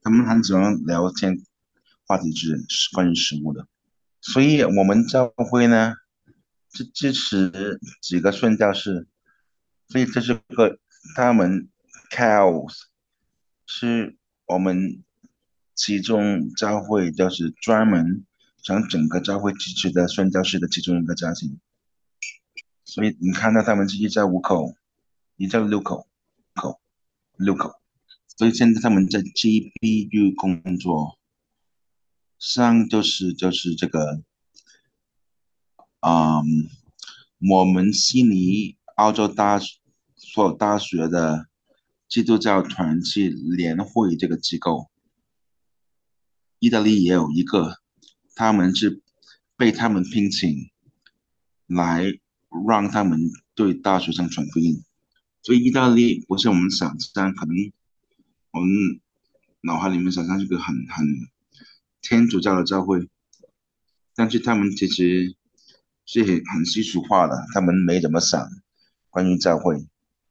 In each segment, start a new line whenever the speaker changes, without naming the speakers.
他们很喜欢聊天，话题是关于食物的。所以我们教会呢，支持几个宣教士，所以这是个他们 cows 是我们其中教会就是专门将整个教会支持的宣教士的其中一个家庭。所以你看到他们是一家五口，一家六口，所以现在他们在 GBU 工作，上就是这个，嗯，我们悉尼澳洲所有大学的基督教团契联会这个机构，意大利也有一个，他们是被他们聘请来让他们对大学生传福音。所以意大利不是我们想象，可能我们脑海里面想象是个很天主教的教会，但是他们其实是很世俗化的，他们没怎么想关于教会，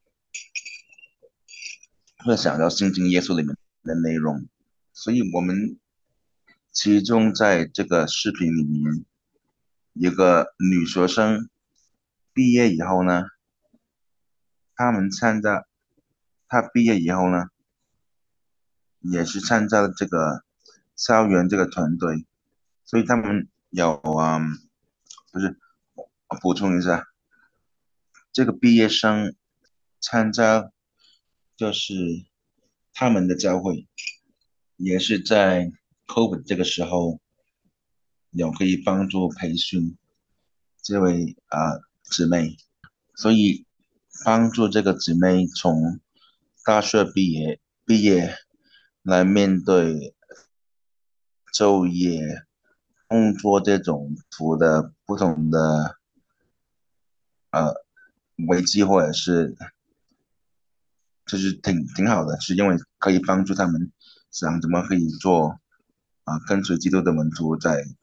会想到圣经耶稣里面的内容。所以我们其中在这个视频里面，有个女学生毕业以后呢，他们参加，她毕业以后呢，也是参加了这个校园这个团队，所以他们有不是，我补充一下，这个毕业生参加就是他们的教会，也是在 COVID 这个时候有可以帮助培训这位姊妹，所以帮助这个姊妹从大学毕业来面对就业、工作这种途的不同的呃危机，或者是就是挺好的，是因为可以帮助他们想怎么可以做跟随基督的门徒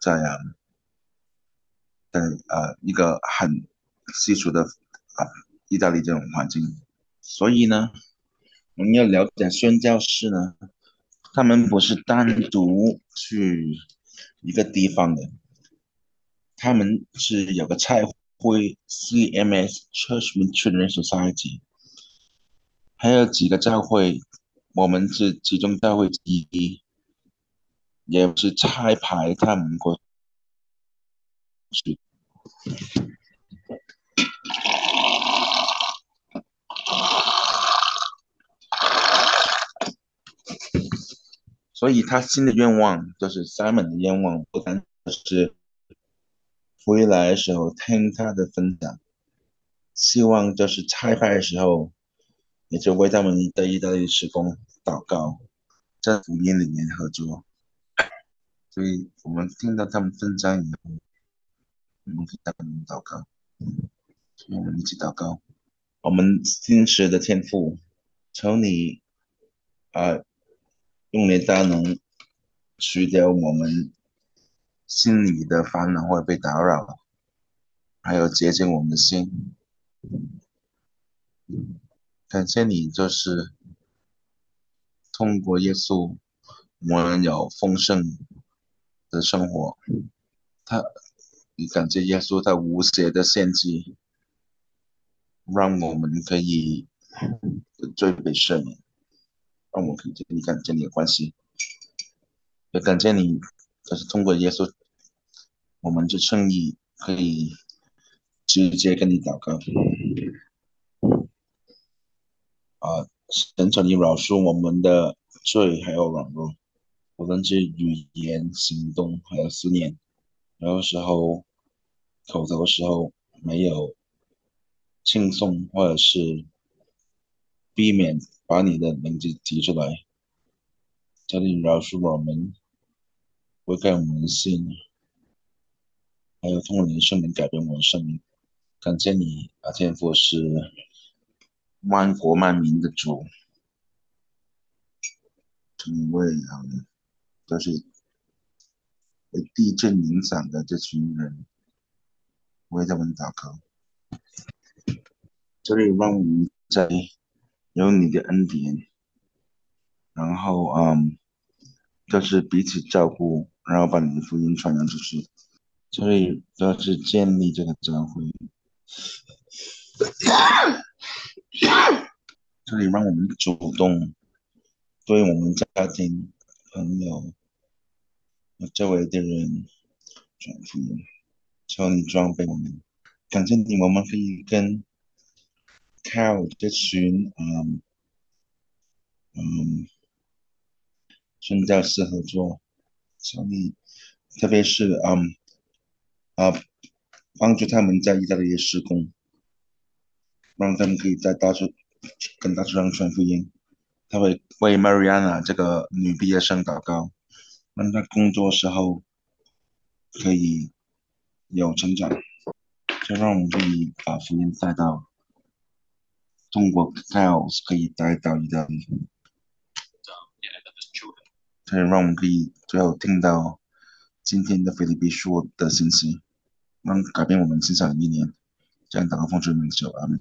在一个很稀疏的意大利这种环境，所以呢，我们要了解宣教士呢，他们不是单独去一个地方的，他们是有个菜会 CMS Church Missionary Society，还有几个教会，我们是其中教会之一，也是差派他们过去。所以他新的愿望就是 Simon 的愿望，不单是回来的时候听他的分享，希望就是差派的时候，也就为他们的意大利施工祷告，在福音里面合作。所以我们听到他们分享以后，我们可以他们祷告，我们一起祷告。我们信实的天赋，求你啊、用你的大能除掉我们心里的烦恼或者被打扰，还有洁净我们的心。感谢你，就是通过耶稣，我们有丰盛的生活。他，你感谢耶稣，他无邪的献祭，让我们可以罪被赦免，让我们可以跟你感谢你的关系，也感谢你，就是通过耶稣，我们就称义，可以直接跟你祷告。神求你饶恕我们的罪还有软弱，无论是语言、行动还有思念，有时候口头的时候没有轻松，或者是避免把你的名字提出来，求你饶恕我们，悔改我们的心，还有通过你的圣灵改变我们的生命。感谢你天父是万国万民的主，成为都是被地震影响的这群人，为他们祷告。这里让我们在有你的恩典，然后就是彼此照顾，然后把你的福音传扬出去。所以就是建立这个教会，这里让我们主动对我们家庭、朋友和周围的人传福音，求你装备我们。感谢你，我们可以跟 Carol 这群嗯宣教士合作，求你，特别是啊帮助他们在意大利的施工，让他们可以在大处跟大处上传福音。他会为 Mariana 这个女毕业生祷告，让她工作时候可以有成长，就让我们可以把福音带到中国 Kyles 可以带到意大利，所以让我们可以最后听到今天的菲利比书的信息，让改变我们欣赏的意念。这样祷告奉主名求，阿门。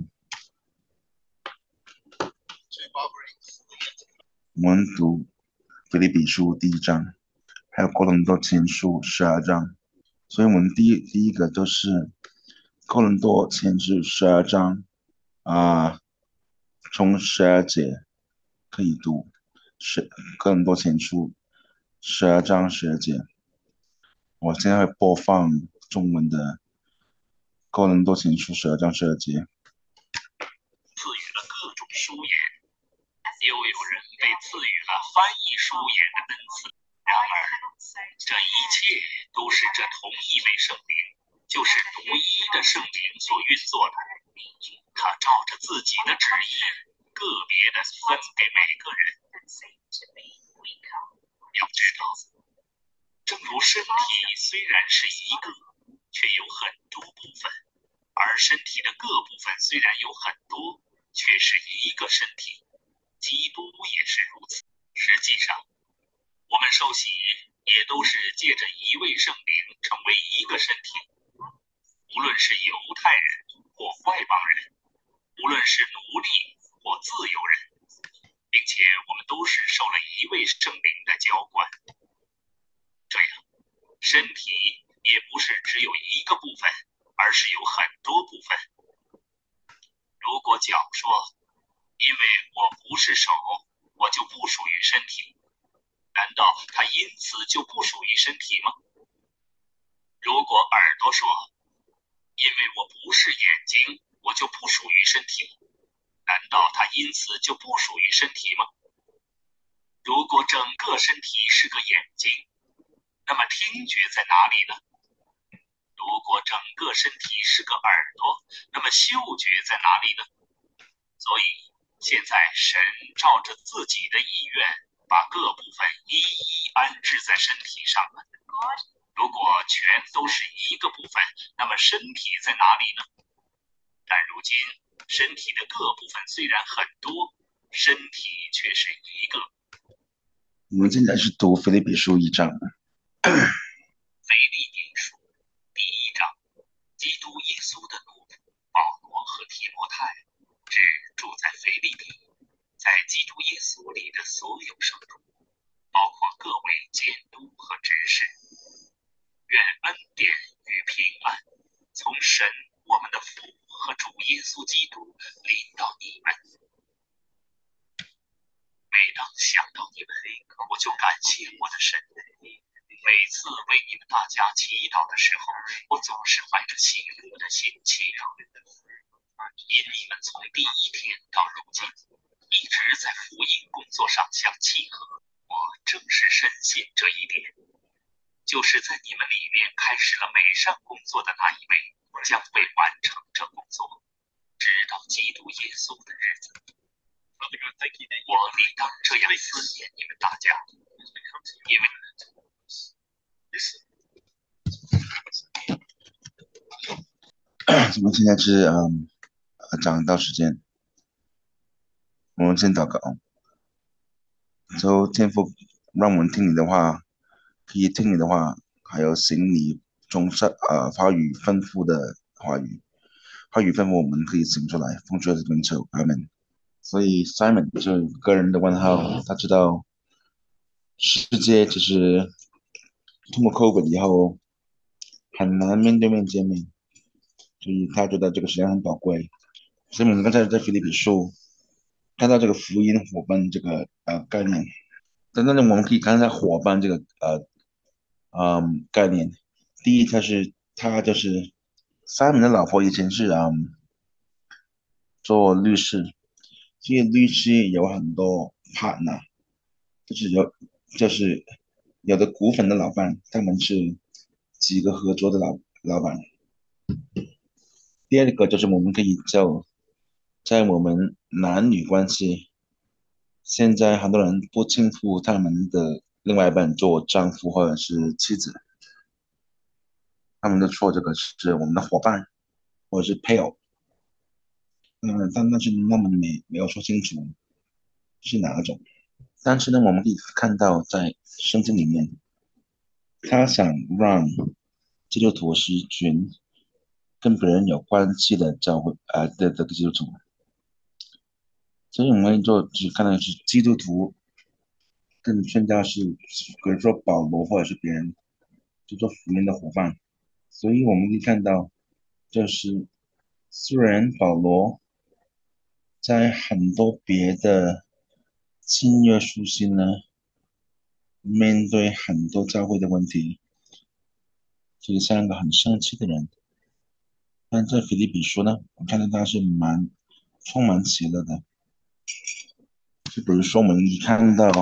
我们读菲利比书第一章，还有哥林多前书12章，所以我们第一个就是哥林多前书十二章啊，从12节可以读，是哥林多前书12章12节。我现在会播放中文的哥林多前书12章12节。
赐予了各种书言，又有人被赐予了翻译书言的恩赐。然而，这一切都是这同一位圣灵，就是独一的圣灵所运作的。他照着自己的旨意，个别的分给每个人。要知道，正如身体虽然是一个，却有很多部分，而身体的各部分虽然有很多，却是一个身体。基督也是如此。实际上，我们受洗也都是借着一位圣灵成为一个身体，无论是犹太人或外邦人，无论是奴隶或自由人，并且我们都是受了一位圣灵的浇灌。这样，身体也不是只有一个部分，而是有很多部分。如果脚说，因为我不是手，我就不属于身体，难道它因此就不属于身体吗？如果耳朵说，因为我不是眼睛，我就不属于身体，难道它因此就不属于身体吗？如果整个身体是个眼睛，那么听觉在哪里呢？如果整个身体是个耳朵，那么嗅觉在哪里呢？所以现在神照着自己的意愿，把各部分一一安置在身体上了。如果全都是一个部分，那么身体在哪里呢？但如今身体的各部分虽然很多，身体却是一个。
我们现在是读腓立比书1章。
腓立比书第1章，基督耶稣的奴仆保罗和提摩太，致住在腓立比，在基督耶稣里的所有圣徒，包括各位监督和执事，愿恩典与平安从神我们的父和主耶稣基督临到你们。每当想到你们，我就感谢我的神。每次为你们大家祈祷的时候，我总是怀着喜乐的心祈祷，因你们从第一天到如今，一直在福音工作上相契合。我正是深信这一点，就是在你们里面开始了美善工作的那一位，将会完成这工作，直到基督耶稣的日子。我理当这样思念你们大家，因为
我们现在是讲到时间，我们先祷告。天父，让我们听你的话，可以听你的话，还有行你话语吩咐的话语，话语吩咐我们可以行出来，奉主的名求，阿门。所以 Simon 就是个人的问号，他知道世界就是通过 COVID 以后很难面对面见面，所以他觉得这个时间很宝贵。所以我们刚才在菲利比书看到这个福音伙伴这个概念，在那里我们可以看到伙伴这个概念。第一，他就是三明的老婆以前是做律师，这些律师有很多 partner，就是就是有的股份的老板，他们是几个合作的老板。第二个就是我们可以在我们男女关系，现在很多人不称呼他们的另外一半做丈夫或者是妻子，他们的错这个是我们的伙伴或者是配偶。但是他们没有说清楚是哪一种。但是呢，我们可以看到在圣经里面，他想让基督徒是一群跟别人有关系的教会的这个基督徒，所以我们只看到是基督徒跟宣教士，比如说保罗或者是别人，就做福音的伙伴。所以我们可以看到，就是虽然保罗在很多别的新约书信呢，面对很多教会的问题，就是像一个很生气的人。但在腓立比书呢，我看到他是充满喜乐的。就比如说，我们一看到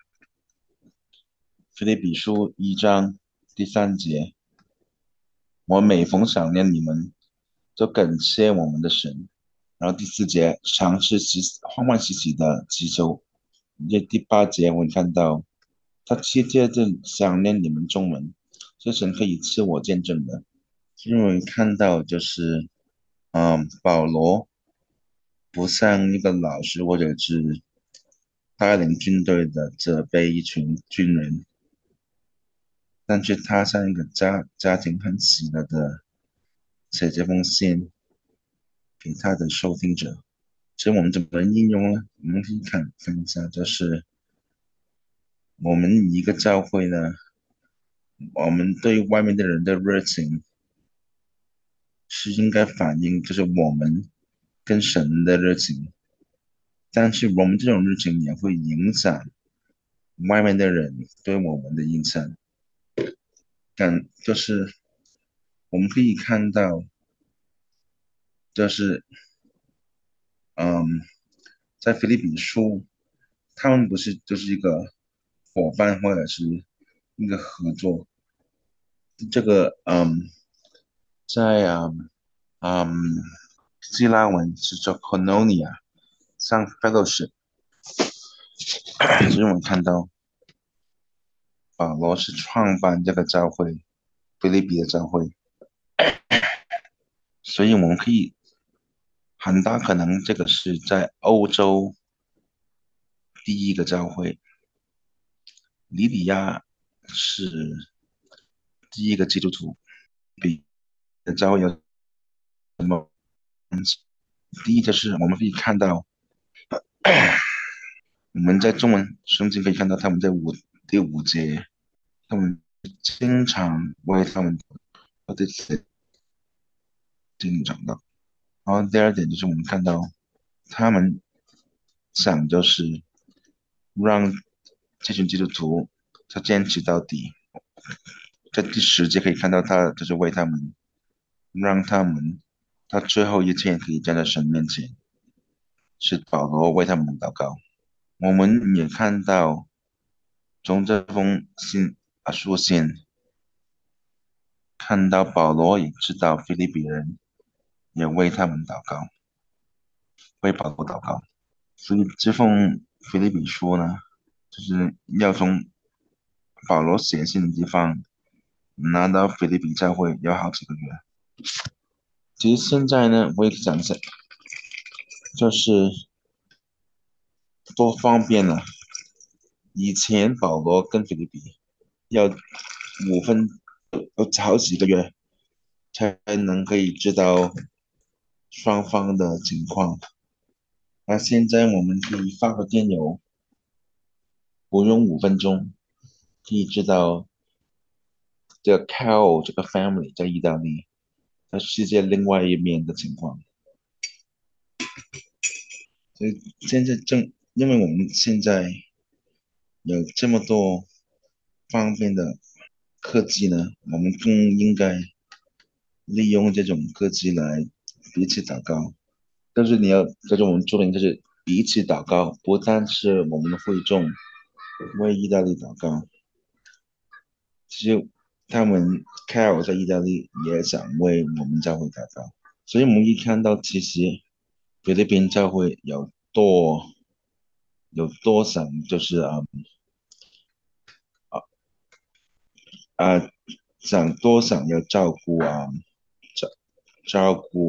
腓立比书1章第3节，我每逢想念你们，就感谢我们的神。然后第4节，常是欢欢喜喜的祈求。第8节，我们看到他切切的想念你们众人，这神可以赐我见证的。因为看到就是保罗不像一个老师或者是带领军队的责备一群军人，但是他像一个家庭很喜乐的写这封信给他的收听者。所以我们怎么应用呢？我们可以看一下，就是我们一个教会呢，我们对外面的人的热情是应该反映，就是我们跟神的热情，但是我们这种热情也会影响外面的人对我们的印象。就是我们可以看到，就是嗯，在菲律宾书，他们不是就是一个伙伴或者是一个合作，这个在嗯希腊文是叫 koinonia，像 fellowship，所以我们看到保罗是创办这个教会，菲律宾的教会，所以我们可以很大可能这个是在欧洲第一个教会，里比亚是第一个基督徒，比的教会有第一就是我们可以看到，我们在中文圣经可以看到他们在第5节，他们经常为他们的经常的。然后第二点就是我们看到他们想就是让这群基督徒他坚持到底，在第10节可以看到他就是为他们，让他们他最后一天可以站在神面前，是保罗为他们祷告。我们也看到从这封书信看到保罗也知道腓立比人也为他们祷告，为保罗祷告。所以这封腓立比书呢，就是要从保罗写信的地方拿到腓立比教会要好几个月。其实现在呢，我也讲一下，就是多方便了。以前保罗跟腓立比要好几个月才能可以知道双方的情况。那现在我们可以发个电邮，不用5分钟可以知道这个 Carol 这个 family 在意大利，在世界另外一面的情况。所以现在因为我们现在有这么多方便的科技呢，我们更应该利用这种科技来彼此祷告。但是你要在这我们注明，就是彼此祷告，不但是我们的会众为意大利祷告，其实他们 Carol 在意大利也想为我们教会祷告。所以我们一看到，其实菲律宾教会有多少，就是啊想要照顾照照顾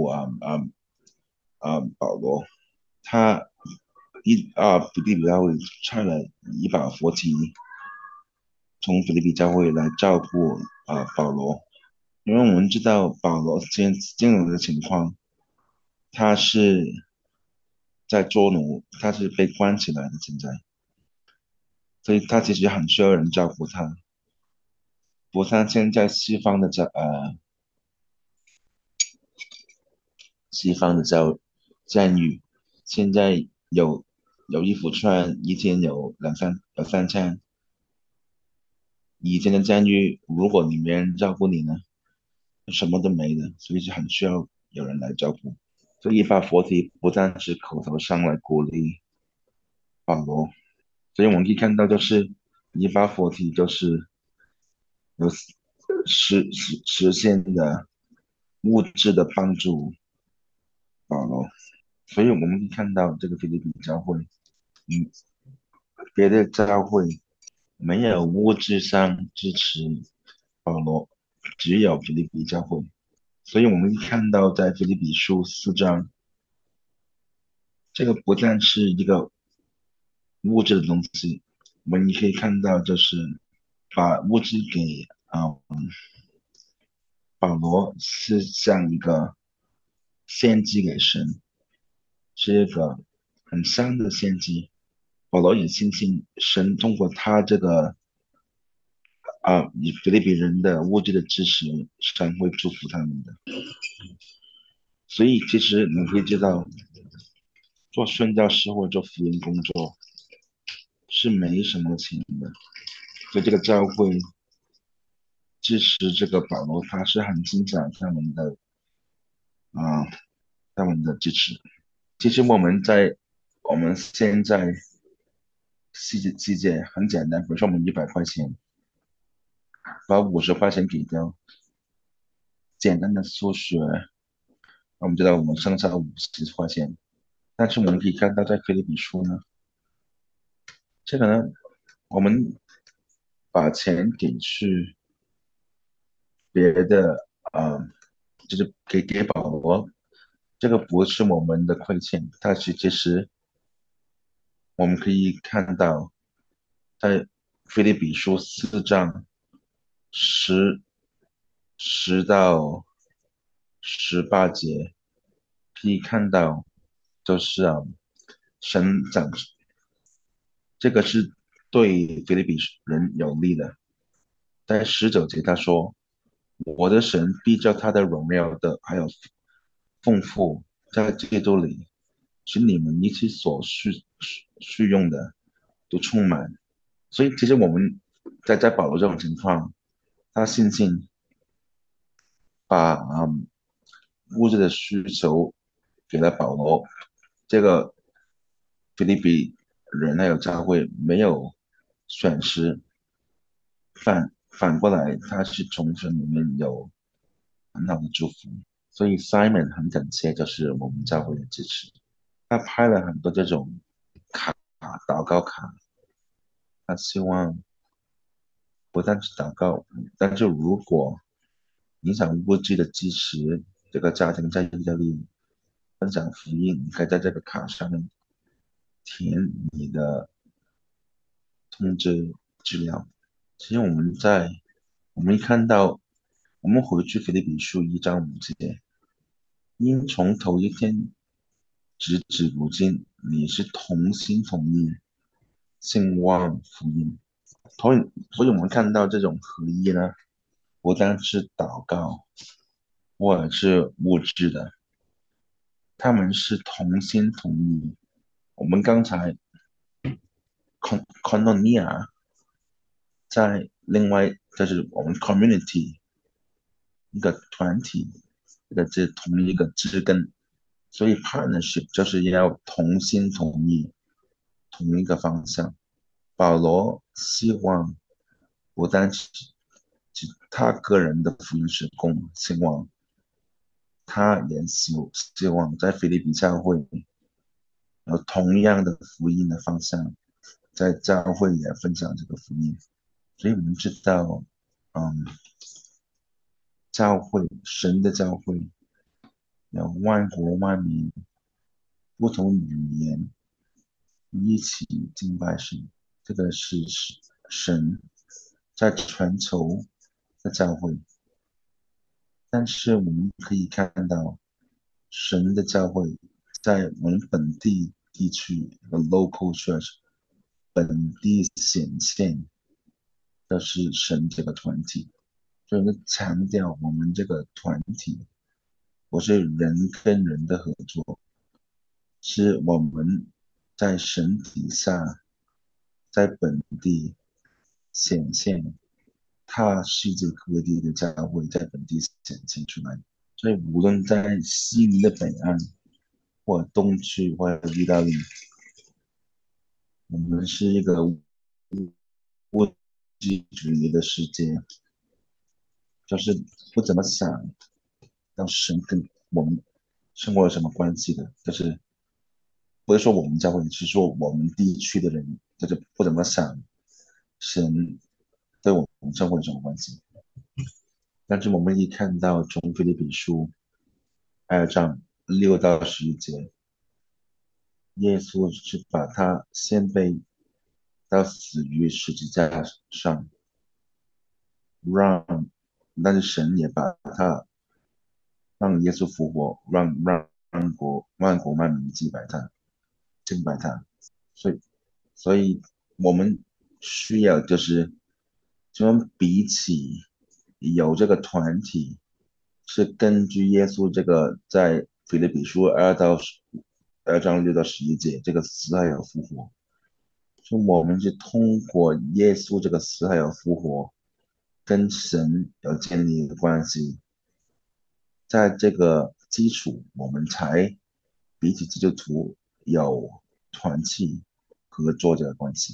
保罗，他菲律宾教会差了一把佛提从菲律宾教会来照顾保罗，因为我们知道保罗这样的情况，他是在捉奴，他是被关起来的现在，所以他其实很需要人照顾他。不过他现在西方的监狱，现在有衣服穿，一天有三餐。以前的监狱，如果你没人照顾你呢，什么都没了，所以就很需要有人来照顾。所以一把佛提不但是口头上来鼓励保罗，所以我们可以看到，就是一把佛提就是有实现的物质的帮助保罗。所以我们可以看到这个菲律宾教会，嗯，别的教会没有物质上支持保罗，只有菲律宾教会。所以我们可以看到，在菲律比书4章，这个不但是一个物质的东西，我们也可以看到，就是把物质给保罗是像一个献祭给神，是一个很香的献祭。保罗也相信神通过他这个以菲律宾人的物质的支持，神会祝福他们的。所以其实你可以知道，做宣教师或者做福音工作是没什么钱的，所以这个教会支持这个保罗，他是很欣赏啊、他们的支持。其实我们现在世界很简单，比如说我们100块钱，把50块钱给掉，简单的数学，我们知道我们剩下50块钱。但是我们可以看到，在菲律宾书呢，这个呢，我们把钱给去别的就是给保罗，这个不是我们的亏欠，但是其实我们可以看到，在菲律比书4章十10到18节，可以看到，就是神讲这个是对菲律比人有利的。在19节他说：“我的神必叫他的荣耀的还有丰富在基督里，使你们一切所需用的都充满。”所以其实我们在保罗这种情况，他信心把物质的需求给了保罗，这个菲利比人还有教会没有损失，反过来他是从神里面有很好的祝福，所以 Simon 很感谢就是我们教会的支持，他拍了很多这种卡祷告卡，他希望不但是祷告，但是如果你想物质的支持这个家庭在意大利分享福音，你可以在这个卡上面填你的通知资料。其实我们一看到，我们回去腓立比书1章5节，因从头一天直至如今，你是同心同意兴旺福音。 所以我们看到这种合一呢，不单是祷告或者是物质的，他们是同心同意。我们刚才 koinonia 在另外就是我们 community 一个团体的这同一个枝根，所以 partnership 就是要同心同意，同一个方向。保罗希望不单是他个人的福音事工兴旺，他也希望在菲利比教会有同样的福音的方向，在教会也分享这个福音。所以我们知道，嗯，教会，神的教会有万国万民，不同语言一起敬拜神，这个是神在全球的教会。但是我们可以看到，神的教会在我们本地地区的 local church 本地显现的是神这个团体，所以呢，强调我们这个团体不是人跟人的合作，是我们在神底下，在本地显现，他世界各地的教会在本地显现出来。所以无论在悉尼的北岸，或东区，或者意大利，我们是一个物质主义的世界，就是不怎么想让神跟我们生活有什么关系的，就是不是说我们教会，是说我们地区的人，就是不怎么想神对我们生活有什么关系。但是我们一看到从腓立比书2章6到11节，耶稣是把他先辈到死于十字架上，让，但是神也把他让耶稣复活，让万国万民敬拜他。所以，所以我们需要就是就比起有这个团体，是根据耶稣这个在腓立比书2章6到11节这个死还有复活，就我们是通过耶稣这个死还有复活，跟神有建立一个关系，在这个基础，我们才比起基督徒有团契合作这个关系。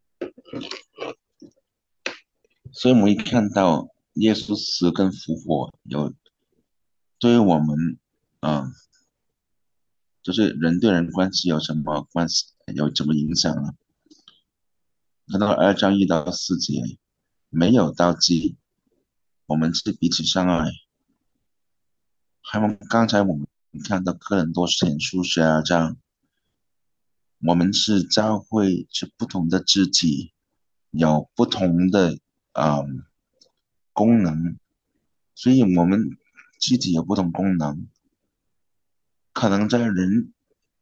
所以我们一看到耶稣死跟复活对于我们，嗯，就是人对人关系有什么关系，有什么影响呢？看到2章1到4节，没有妒忌，我们是彼此相爱。还有刚才我们看到哥林多前书12章，我们是教会，是不同的肢体，有不同的嗯功能，所以我们肢体有不同功能，可能在人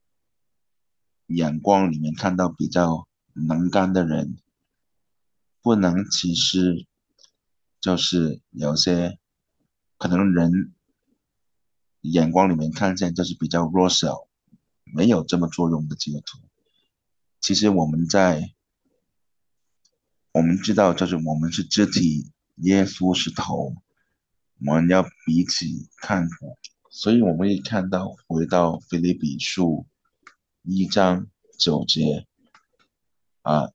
眼光里面看到比较能干的人，不能其实就是有些可能人眼光里面看见就是比较弱小，没有这么作用的基督徒。其实我们知道，就是我们是肢体，耶稣是头，我们要彼此看顾。所以我们一看到回到腓立比书1章9节啊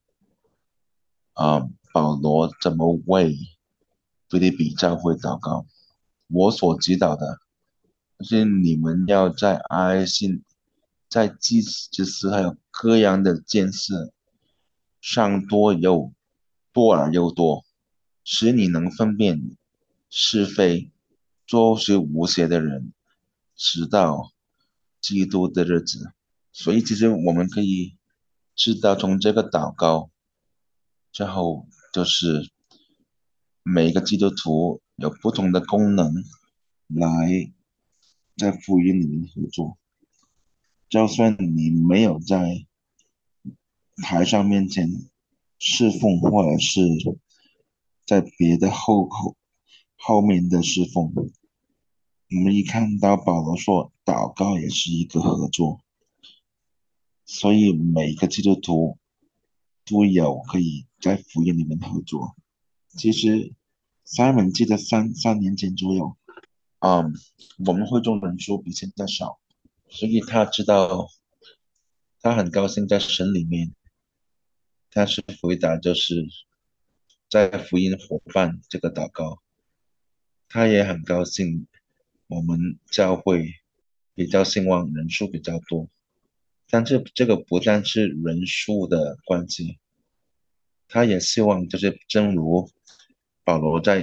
保罗怎么为腓立比教会祷告？我所知道的，就是你们要在爱心、在祭司之事还有各样的见识上多而又多，使你能分辨是非，做是无邪的人，直到基督的日子。所以其实我们可以知道，从这个祷告之后，就是每个基督徒有不同的功能来在福音里面合作。就算你没有在台上面前侍奉，或者是在别的后面的侍奉。我们一看到保罗说祷告也是一个合作，所以每个基督徒都有可以在福音里面合作。其实 Simon 记得三年前左右，嗯，我们会众人数比现在少，所以他知道他很高兴在神里面，他是回答就是在福音伙伴这个祷告，他也很高兴我们教会比较兴旺，人数比较多，但是这个不但是人数的关系，他也希望就是正如保罗在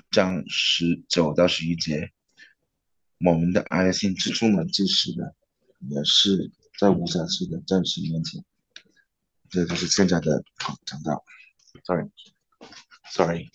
1章19到11节，我们的爱心是充满知识的，也是在无瑕疵的，在神面前，这就是现在的讲道。Sorry.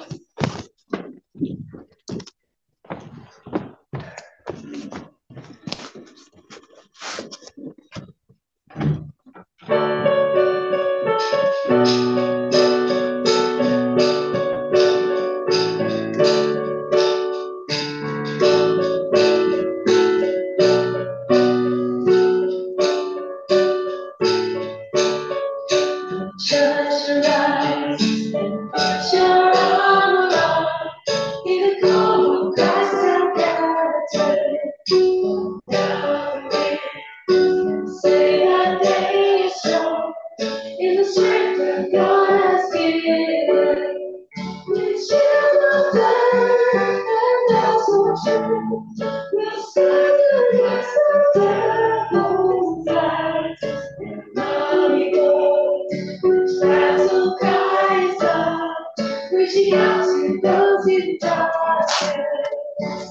Just rise and put your armor on. In the call of Christ and character. Down and say that day is strong. In the strength that God has given. We shall not die, and that's what true. We'll stand against the devil's lies. And mighty God, which battle cries out, reaching out to those in darkness.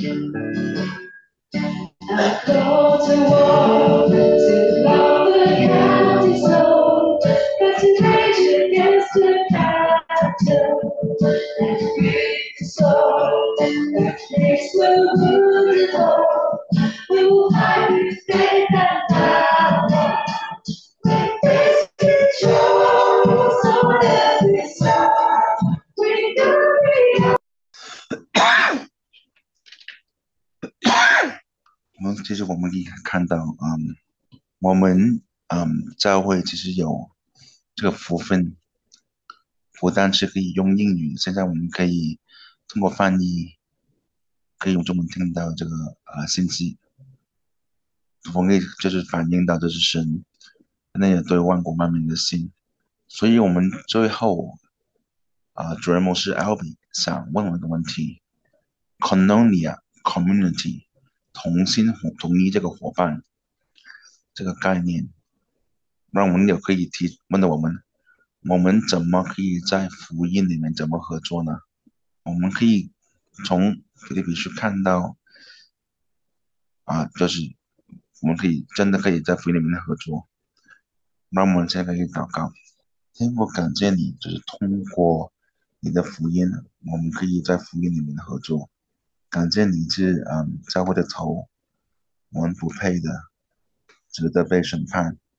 I call to war, to love the county soul, but to rage against the battle, and free the soul, that makes the wounded whole. We will fight with faith and power, with this control, on every side. We know
其实我们可以看到，我们教会其实有这个福分，不但是可以用英语，现在我们可以通过翻译，可以用中文听到这个信息，我们可以就是反映到这是神那也对万国万民的心。所以我们最后主任牧师 Albie 想问我一个问题：Koinonia Community 统一这个伙伴这个概念，让我们也可以问到我们怎么可以在福音里面怎么合作呢？我们可以从腓立比书看到就是我们真的可以在福音里面合作。那我们现在可以祷告，天父感谢你，就是通过你的福音，我们可以在福音里面合作。感谢你是教会的头，我们不配的，值得被审判。